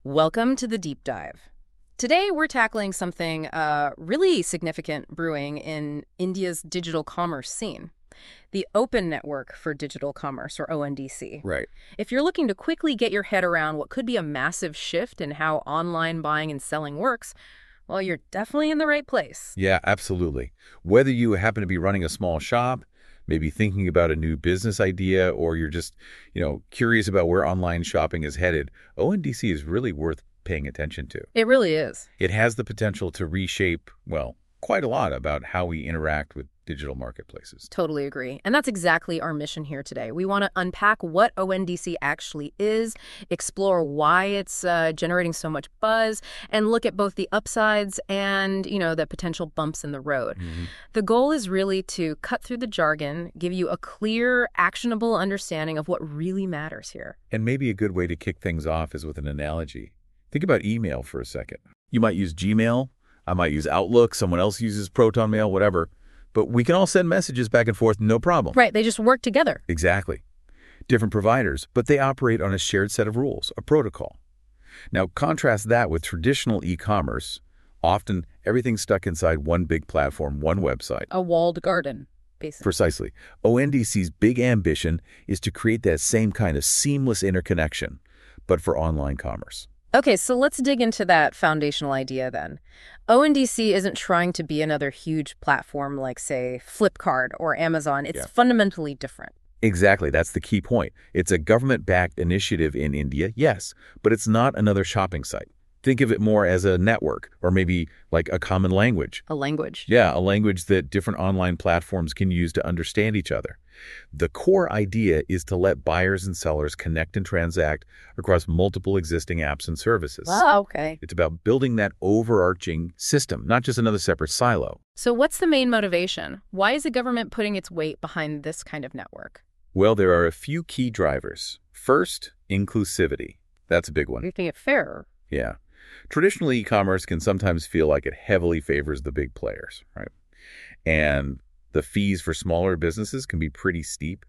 Welcome to the deep dive. Today, we're tackling something really significant brewing in India's digital commerce scene, the Open Network for Digital Commerce, or ONDC. Right. If you're looking to quickly get your head around what could be a massive shift in how online buying and selling works, well, you're definitely in the right place. Yeah, absolutely. Whether you happen to be running a small shop, maybe thinking about a new business idea, or you're just, curious about where online shopping is headed, ONDC is really worth paying attention to. It really is. It has the potential to reshape, well, quite a lot about how we interact with digital marketplaces. Totally agree. And that's exactly our mission here today. We want to unpack what ONDC actually is, explore why it's generating so much buzz, and look at both the upsides and, the potential bumps in the road. The goal is really to cut through the jargon, give you a clear, actionable understanding of what really matters here. And maybe a good way to kick things off is with an analogy. Think about email for a second. You might use Gmail, I might use Outlook, someone else uses Proton Mail, whatever. But we can all send messages back and forth, no problem. Right, they just work together. Exactly. Different providers, but they operate on a shared set of rules, a protocol. Now, contrast that with traditional e-commerce. Often, everything's stuck inside one big platform, one website. A walled garden, basically. Precisely. ONDC's big ambition is to create that same kind of seamless interconnection, but for online commerce. Okay, so let's dig into that foundational idea then. ONDC isn't trying to be another huge platform like, say, Flipkart or Amazon. It's fundamentally different. Exactly. That's the key point. It's a government-backed initiative in India, yes, but it's not another shopping site. Think of it more as a network, or maybe like a common language. A language. Yeah, a language that different online platforms can use to understand each other. The core idea is to let buyers and sellers connect and transact across multiple existing apps and services. Oh, okay. It's about building that overarching system, not just another separate silo. So what's the main motivation? Why is the government putting its weight behind this kind of network? Well, there are a few key drivers. First, inclusivity. That's a big one. Making it fairer. Yeah. Traditional e-commerce can sometimes feel like it heavily favors the big players, right? And the fees for smaller businesses can be pretty steep.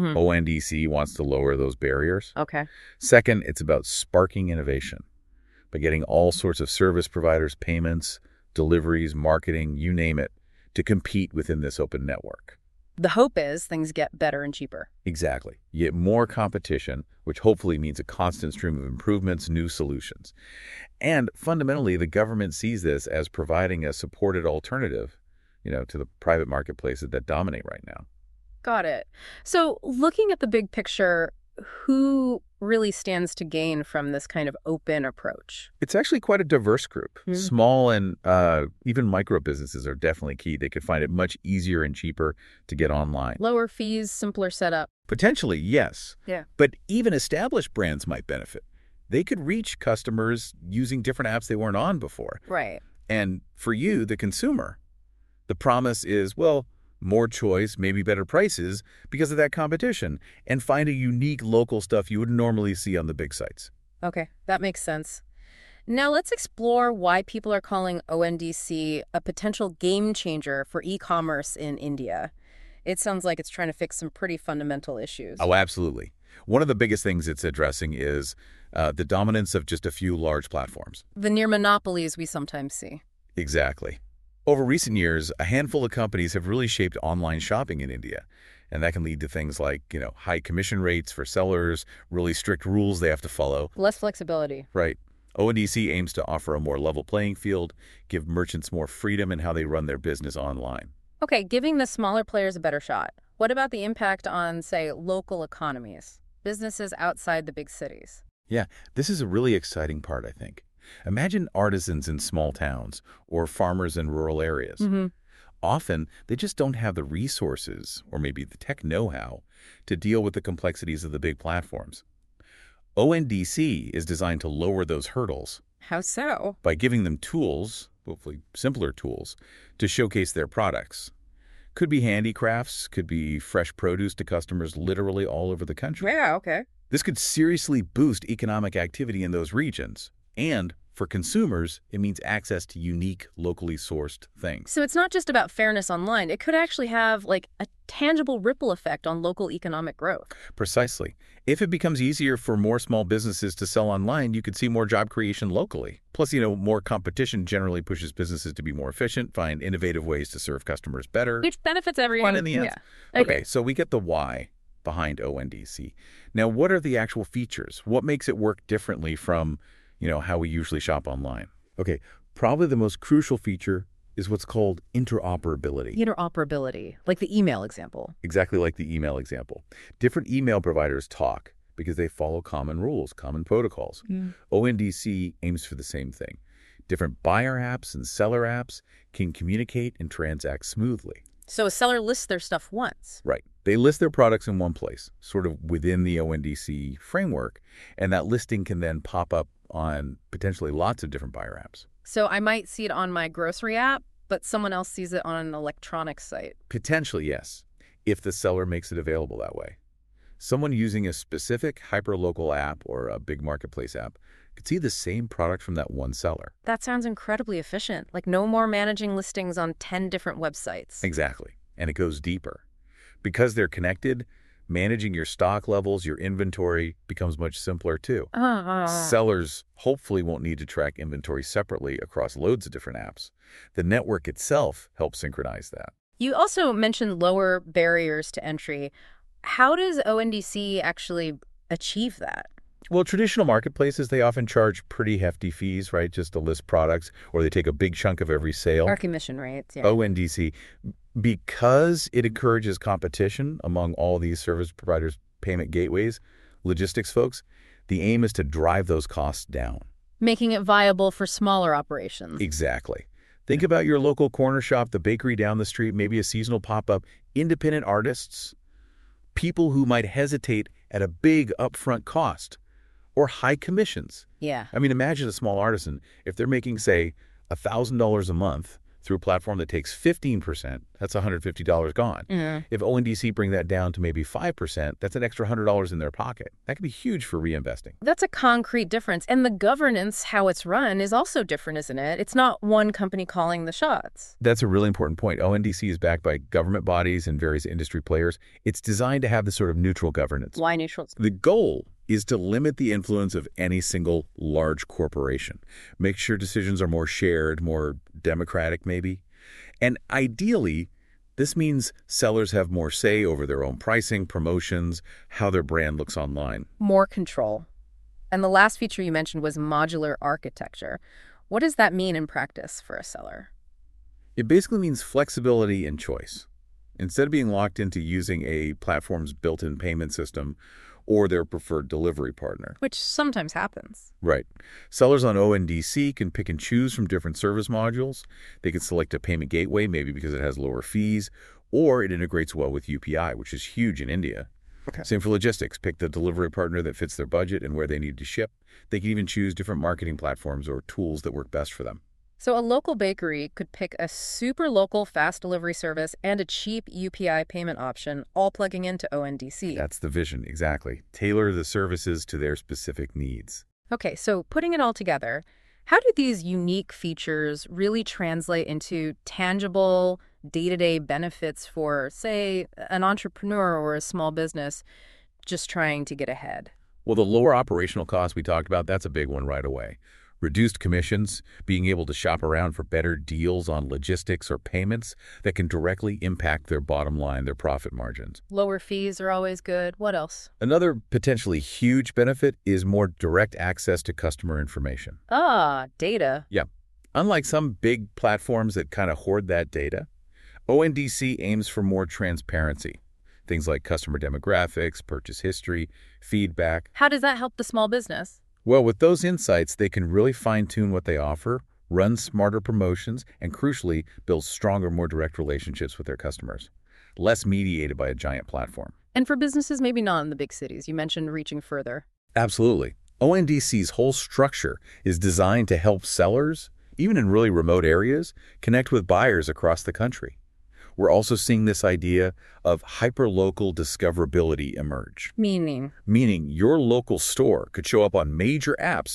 ONDC wants to lower those barriers. Okay. Second, it's about sparking innovation by getting all sorts of service providers, payments, deliveries, marketing, you name it, to compete within this open network. The hope is things get better and cheaper. Exactly. You get more competition, which hopefully means a constant stream of improvements, new solutions. And fundamentally, the government sees this as providing a supported alternative, to the private marketplaces that dominate right now. Got it. So looking at the big picture, who really stands to gain from this kind of open approach? It's actually quite a diverse group. Small and even micro businesses are definitely key. They could find it much easier and cheaper to get online. Lower fees, simpler setup. Potentially, yes. Yeah. But even established brands might benefit. They could reach customers using different apps they weren't on before. Right. And for you, the consumer, the promise is, well, more choice, maybe better prices because of that competition, and find a unique local stuff you would normally see on the big sites. Okay, that makes sense. Now let's explore why people are calling ONDC a potential game changer for e-commerce in India. It sounds like it's trying to fix some pretty fundamental issues. Oh, absolutely. One of the biggest things it's addressing is the dominance of just a few large platforms. The near monopolies we sometimes see. Exactly. Over recent years, a handful of companies have really shaped online shopping in India. And that can lead to things like, high commission rates for sellers, really strict rules they have to follow. Less flexibility. Right. ONDC aims to offer a more level playing field, give merchants more freedom in how they run their business online. Okay, giving the smaller players a better shot. What about the impact on, say, local economies, businesses outside the big cities? Yeah, this is a really exciting part, I think. Imagine artisans in small towns or farmers in rural areas. Often, they just don't have the resources or maybe the tech know-how to deal with the complexities of the big platforms. ONDC is designed to lower those hurdles. How so? By giving them tools, hopefully simpler tools, to showcase their products. Could be handicrafts, could be fresh produce to customers literally all over the country. Yeah, okay. This could seriously boost economic activity in those regions. And for consumers, it means access to unique, locally sourced things. So it's not just about fairness online. It could actually have like a tangible ripple effect on local economic growth. Precisely. If it becomes easier for more small businesses to sell online, you could see more job creation locally. Plus, more competition generally pushes businesses to be more efficient, find innovative ways to serve customers better. Which benefits everyone. In the end. Yeah. Okay, so we get the why behind ONDC. Now, what are the actual features? What makes it work differently from, how we usually shop online? Okay, probably the most crucial feature is what's called interoperability. Interoperability, like the email example. Exactly like the email example. Different email providers talk because they follow common rules, common protocols. ONDC aims for the same thing. Different buyer apps and seller apps can communicate and transact smoothly. So a seller lists their stuff once. Right. They list their products in one place, sort of within the ONDC framework, and that listing can then pop up on potentially lots of different buyer apps. So I might see it on my grocery app, but someone else sees it on an electronics site. Potentially, yes, if the seller makes it available that way. Someone using a specific hyperlocal app or a big marketplace app could see the same product from that one seller. That sounds incredibly efficient. Like no more managing listings on 10 different websites. Exactly. And it goes deeper. Because they're connected, managing your stock levels, your inventory becomes much simpler too. Sellers hopefully won't need to track inventory separately across loads of different apps. The network itself helps synchronize that. You also mentioned lower barriers to entry. How does ONDC actually achieve that? Well, traditional marketplaces, they often charge pretty hefty fees, right, just to list products, or they take a big chunk of every sale. Our commission rates, yeah. ONDC, because it encourages competition among all these service providers, payment gateways, logistics folks, the aim is to drive those costs down. Making it viable for smaller operations. Exactly. Think about your local corner shop, the bakery down the street, maybe a seasonal pop-up, independent artists, people who might hesitate at a big upfront cost or high commissions. Yeah. I mean, imagine a small artisan. If they're making, say, $1,000 a month through a platform that takes 15%, that's $150 gone. If ONDC bring that down to maybe 5%, that's an extra $100 in their pocket. That could be huge for reinvesting. That's a concrete difference. And the governance, how it's run, is also different, isn't it? It's not one company calling the shots. That's a really important point. ONDC is backed by government bodies and various industry players. It's designed to have this sort of neutral governance. Why neutral? The goal is to limit the influence of any single large corporation. Make sure decisions are more shared, more democratic maybe. And ideally, this means sellers have more say over their own pricing, promotions, how their brand looks online. More control. And the last feature you mentioned was modular architecture. What does that mean in practice for a seller? It basically means flexibility and choice. Instead of being locked into using a platform's built-in payment system or their preferred delivery partner. Which sometimes happens. Right. Sellers on ONDC can pick and choose from different service modules. They can select a payment gateway, maybe because it has lower fees, or it integrates well with UPI, which is huge in India. Okay. Same for logistics. Pick the delivery partner that fits their budget and where they need to ship. They can even choose different marketing platforms or tools that work best for them. So a local bakery could pick a super local fast delivery service and a cheap UPI payment option, all plugging into ONDC. That's the vision, exactly. Tailor the services to their specific needs. Okay, so putting it all together, how do these unique features really translate into tangible, day-to-day benefits for, say, an entrepreneur or a small business just trying to get ahead? Well, the lower operational costs we talked about, that's a big one right away. Reduced commissions, being able to shop around for better deals on logistics or payments that can directly impact their bottom line, their profit margins. Lower fees are always good. What else? Another potentially huge benefit is more direct access to customer information. Data. Yeah. Unlike some big platforms that kind of hoard that data, ONDC aims for more transparency. Things like customer demographics, purchase history, feedback. How does that help the small business? Well, with those insights, they can really fine-tune what they offer, run smarter promotions, and crucially, build stronger, more direct relationships with their customers, less mediated by a giant platform. And for businesses maybe not in the big cities, you mentioned reaching further. Absolutely. ONDC's whole structure is designed to help sellers, even in really remote areas, connect with buyers across the country. We're also seeing this idea of hyperlocal discoverability emerge. Meaning? Meaning your local store could show up on major apps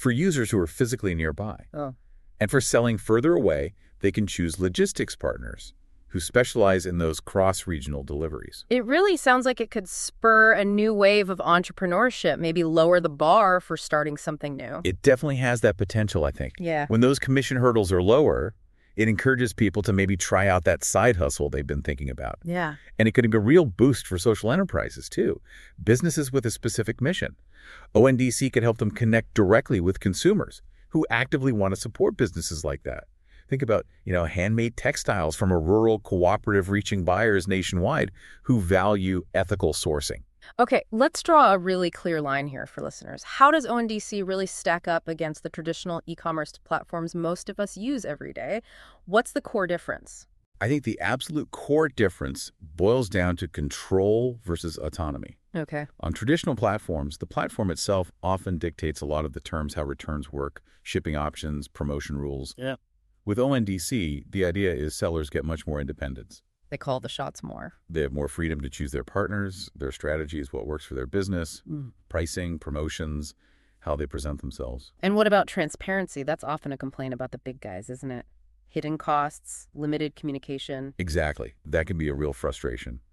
for users who are physically nearby. Oh. And for selling further away, they can choose logistics partners who specialize in those cross-regional deliveries. It really sounds like it could spur a new wave of entrepreneurship, maybe lower the bar for starting something new. It definitely has that potential, I think. Yeah. When those commission hurdles are lower, it encourages people to maybe try out that side hustle they've been thinking about. Yeah. And it could be a real boost for social enterprises, too. Businesses with a specific mission. ONDC could help them connect directly with consumers who actively want to support businesses like that. Think about, handmade textiles from a rural cooperative reaching buyers nationwide who value ethical sourcing. Okay, let's draw a really clear line here for listeners. How does ONDC really stack up against the traditional e-commerce platforms most of us use every day? What's the core difference? I think the absolute core difference boils down to control versus autonomy. Okay. On traditional platforms, the platform itself often dictates a lot of the terms, how returns work, shipping options, promotion rules. Yeah. With ONDC, the idea is sellers get much more independence. They call the shots more. They have more freedom to choose their partners, their strategies, what works for their business, pricing, promotions, how they present themselves. And what about transparency? That's often a complaint about the big guys, isn't it? Hidden costs, limited communication. Exactly. That can be a real frustration.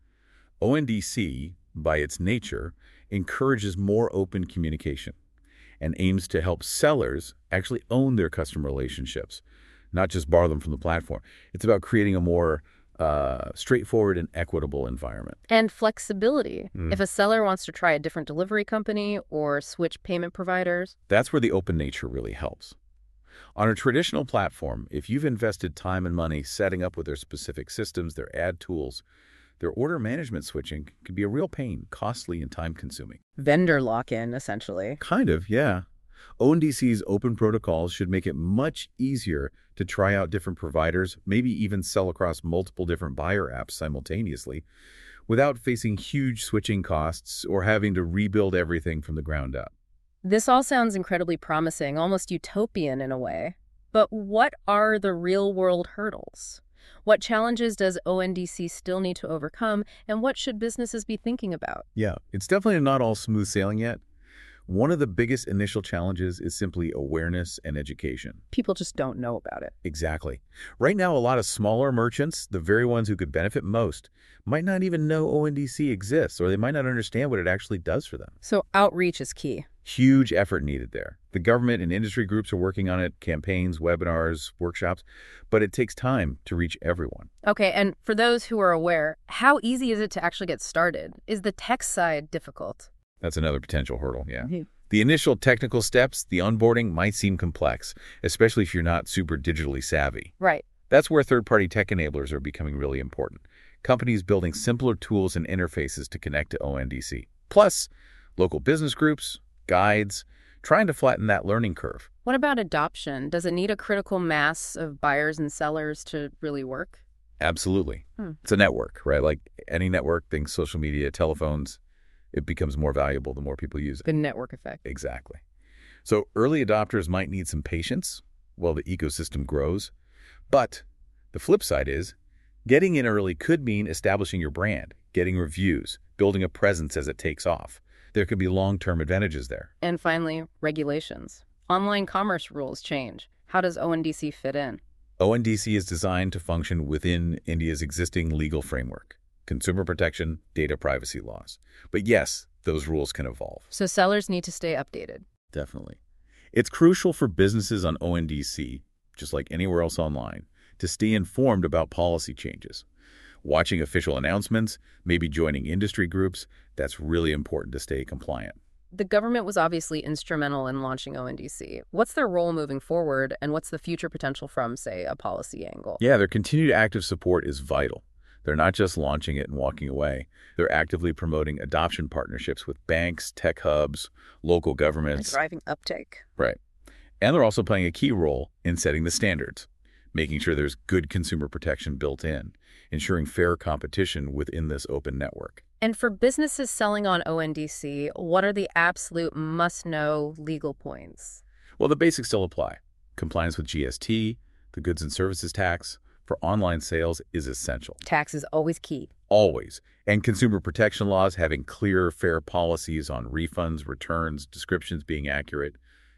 ONDC, by its nature, encourages more open communication and aims to help sellers actually own their customer relationships, not just borrow them from the platform. It's about creating a more straightforward and equitable environment. And flexibility. If a seller wants to try a different delivery company or switch payment providers. That's where the open nature really helps. On a traditional platform, if you've invested time and money setting up with their specific systems, their ad tools, their order management switching can be a real pain, costly and time-consuming. Vendor lock-in, essentially. Kind of, yeah. ONDC's open protocols should make it much easier to try out different providers, maybe even sell across multiple different buyer apps simultaneously, without facing huge switching costs or having to rebuild everything from the ground up. This all sounds incredibly promising, almost utopian in a way. But what are the real-world hurdles? What challenges does ONDC still need to overcome, and what should businesses be thinking about? Yeah, it's definitely not all smooth sailing yet. One of the biggest initial challenges is simply awareness and education. People just don't know about it. Exactly. Right now, a lot of smaller merchants, the very ones who could benefit most, might not even know ONDC exists, or they might not understand what it actually does for them. So outreach is key. Huge effort needed there. The government and industry groups are working on it, campaigns, webinars, workshops, but it takes time to reach everyone. Okay, and for those who are aware, how easy is it to actually get started? Is the tech side difficult? That's another potential hurdle, yeah. The initial technical steps, the onboarding, might seem complex, especially if you're not super digitally savvy. Right. That's where third-party tech enablers are becoming really important. Companies building simpler tools and interfaces to connect to ONDC. Plus, local business groups, guides, trying to flatten that learning curve. What about adoption? Does it need a critical mass of buyers and sellers to really work? Absolutely. It's a network, right? Like any network, think social media, telephones, it becomes more valuable the more people use it. The network effect. Exactly. So early adopters might need some patience while the ecosystem grows. But the flip side is, getting in early could mean establishing your brand, getting reviews, building a presence as it takes off. There could be long-term advantages there. And finally, regulations. Online commerce rules change. How does ONDC fit in? ONDC is designed to function within India's existing legal framework. Consumer protection, data privacy laws. But yes, those rules can evolve. So sellers need to stay updated. Definitely. It's crucial for businesses on ONDC, just like anywhere else online, to stay informed about policy changes. Watching official announcements, maybe joining industry groups, that's really important to stay compliant. The government was obviously instrumental in launching ONDC. What's their role moving forward, and what's the future potential from, say, a policy angle? Yeah, their continued active support is vital. They're not just launching it and walking away. They're actively promoting adoption partnerships with banks, tech hubs, local governments. Driving uptake. Right. And they're also playing a key role in setting the standards, making sure there's good consumer protection built in, ensuring fair competition within this open network. And for businesses selling on ONDC, what are the absolute must-know legal points? Well, the basics still apply. Compliance with GST, the goods and services tax, for online sales is essential. Tax is always key. Always. And consumer protection laws having clear, fair policies on refunds, returns, descriptions being accurate,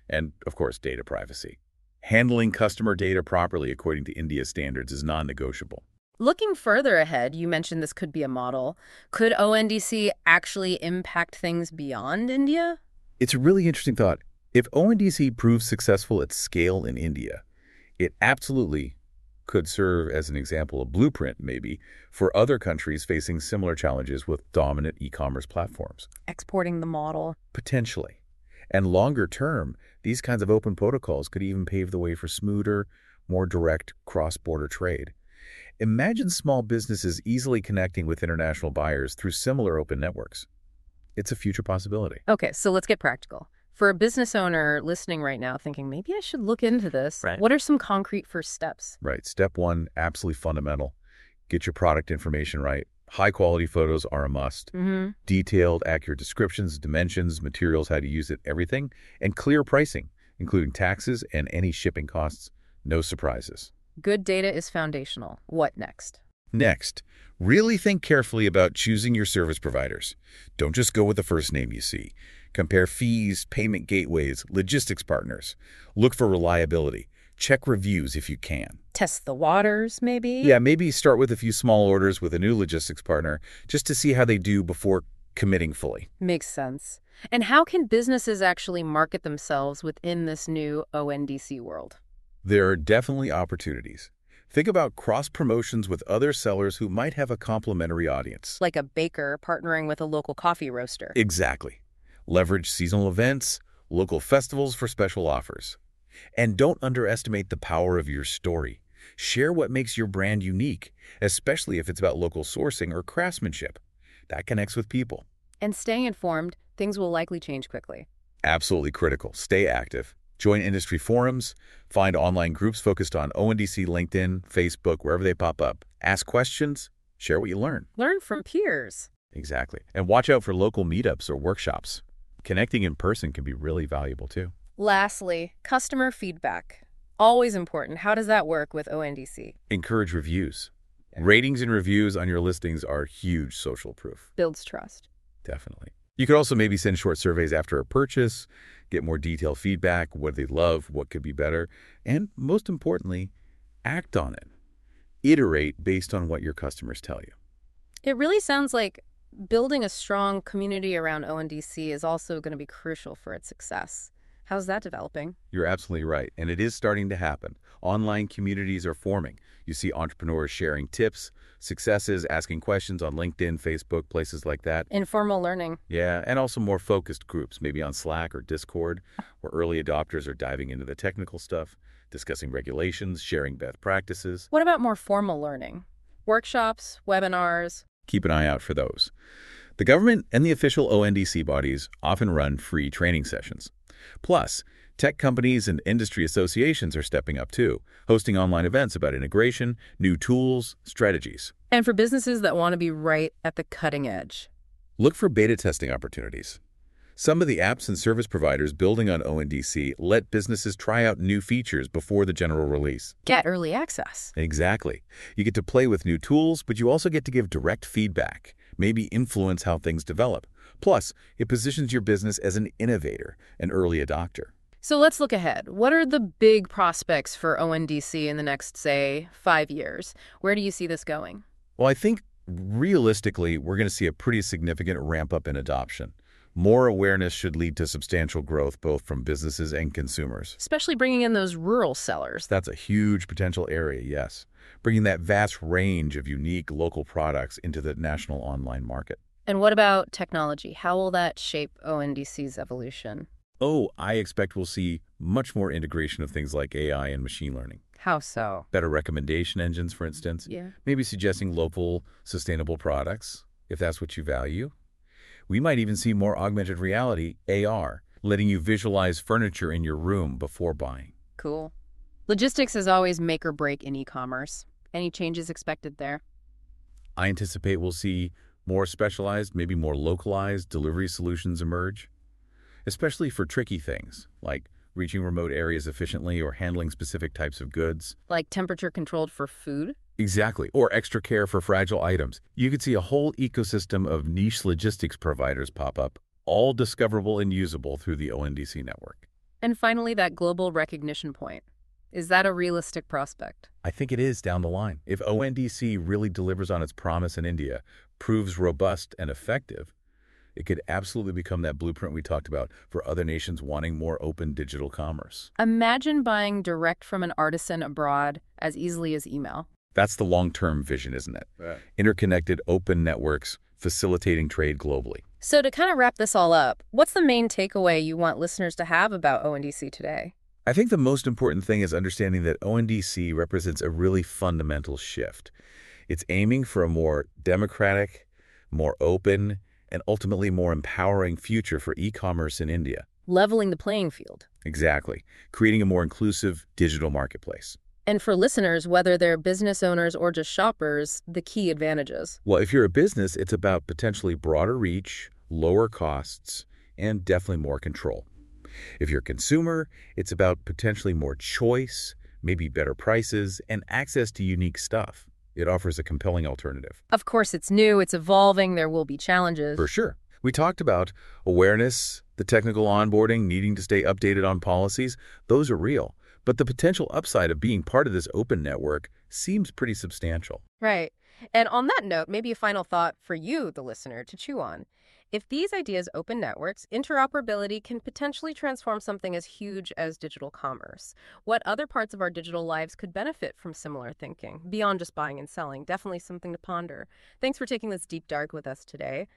And, of course, data privacy. Handling customer data properly according to India's standards is non-negotiable. Looking further ahead, you mentioned this could be a model. Could ONDC actually impact things beyond India? It's a really interesting thought. If ONDC proves successful at scale in India, it absolutely could serve as an example, a blueprint maybe, for other countries facing similar challenges with dominant e-commerce platforms. Exporting the model. Potentially. And longer term, these kinds of open protocols could even pave the way for smoother, more direct cross-border trade. Imagine small businesses easily connecting with international buyers through similar open networks. It's a future possibility. Okay, so let's get practical. For a business owner listening right now thinking, maybe I should look into this, Right. What are some concrete first steps? Right. Step one, absolutely fundamental. Get your product information right. High-quality photos are a must. Mm-hmm. Detailed, accurate descriptions, dimensions, materials, how to use it, everything. And clear pricing, including taxes and any shipping costs. No surprises. Good data is foundational. What next? Next, really think carefully about choosing your service providers. Don't just go with the first name you see. Compare fees, payment gateways, logistics partners. Look for reliability. Check reviews if you can. Test the waters, maybe? Yeah, maybe start with a few small orders with a new logistics partner just to see how they do before committing fully. Makes sense. And how can businesses actually market themselves within this new ONDC world? There are definitely opportunities. Think about cross-promotions with other sellers who might have a complementary audience. Like a baker partnering with a local coffee roaster. Exactly. Leverage seasonal events, local festivals for special offers. And don't underestimate the power of your story. Share what makes your brand unique, especially if it's about local sourcing or craftsmanship. That connects with people. And staying informed, things will likely change quickly. Absolutely critical. Stay active. Join industry forums. Find online groups focused on ONDC, LinkedIn, Facebook, wherever they pop up. Ask questions. Share what you learn. Learn from peers. Exactly. And watch out for local meetups or workshops. Connecting in person can be really valuable too. Lastly, customer feedback. Always important. How does that work with ONDC? Encourage reviews. Ratings and reviews on your listings are huge social proof. Builds trust. Definitely. You could also maybe send short surveys after a purchase, get more detailed feedback, what they love, what could be better, and most importantly, act on it. Iterate based on what your customers tell you. It really sounds like building a strong community around ONDC is also going to be crucial for its success. How's that developing? You're absolutely right, and it is starting to happen. Online communities are forming. You see entrepreneurs sharing tips, successes, asking questions on LinkedIn, Facebook, places like that. Informal learning. Yeah, and also more focused groups, maybe on Slack or Discord, where early adopters are diving into the technical stuff, discussing regulations, sharing best practices. What about more formal learning? Workshops, webinars? Keep an eye out for those. The government and the official ONDC bodies often run free training sessions. Plus, tech companies and industry associations are stepping up too, hosting online events about integration, new tools, strategies. And for businesses that want to be right at the cutting edge. Look for beta testing opportunities. Some of the apps and service providers building on ONDC let businesses try out new features before the general release. Get early access. Exactly. You get to play with new tools, but you also get to give direct feedback, maybe influence how things develop. Plus, it positions your business as an innovator, an early adopter. So let's look ahead. What are the big prospects for ONDC in the next, say, 5 years? Where do you see this going? Well, I think realistically, we're going to see a pretty significant ramp up in adoption. More awareness should lead to substantial growth, both from businesses and consumers. Especially bringing in those rural sellers. That's a huge potential area, yes. Bringing that vast range of unique local products into the national online market. And what about technology? How will that shape ONDC's evolution? Oh, I expect we'll see much more integration of things like AI and machine learning. How so? Better recommendation engines, for instance. Yeah. Maybe suggesting local, sustainable products, if that's what you value. We might even see more augmented reality, AR, letting you visualize furniture in your room before buying. Cool. Logistics is always make or break in e-commerce. Any changes expected there? I anticipate we'll see more specialized, maybe more localized delivery solutions emerge, especially for tricky things like reaching remote areas efficiently or handling specific types of goods. Like temperature controlled for food? Exactly, or extra care for fragile items. You could see a whole ecosystem of niche logistics providers pop up, all discoverable and usable through the ONDC network. And finally, that global recognition point. Is that a realistic prospect? I think it is down the line. If ONDC really delivers on its promise in India, proves robust and effective, it could absolutely become that blueprint we talked about for other nations wanting more open digital commerce. Imagine buying direct from an artisan abroad as easily as email. That's the long-term vision, isn't it? Right. Interconnected open networks facilitating trade globally. So to kind of wrap this all up, what's the main takeaway you want listeners to have about ONDC today? I think the most important thing is understanding that ONDC represents a really fundamental shift. It's aiming for a more democratic, more open, and ultimately more empowering future for e-commerce in India. Leveling the playing field. Exactly. Creating a more inclusive digital marketplace. And for listeners, whether they're business owners or just shoppers, the key advantages. Well, if you're a business, it's about potentially broader reach, lower costs, and definitely more control. If you're a consumer, it's about potentially more choice, maybe better prices, and access to unique stuff. It offers a compelling alternative. Of course, it's new, it's evolving, there will be challenges. For sure. We talked about awareness, the technical onboarding, needing to stay updated on policies. Those are real. But the potential upside of being part of this open network seems pretty substantial. Right. And on that note, maybe a final thought for you, the listener, to chew on. If these ideas open networks, interoperability can potentially transform something as huge as digital commerce. What other parts of our digital lives could benefit from similar thinking, beyond just buying and selling? Definitely something to ponder. Thanks for taking this deep dive with us today.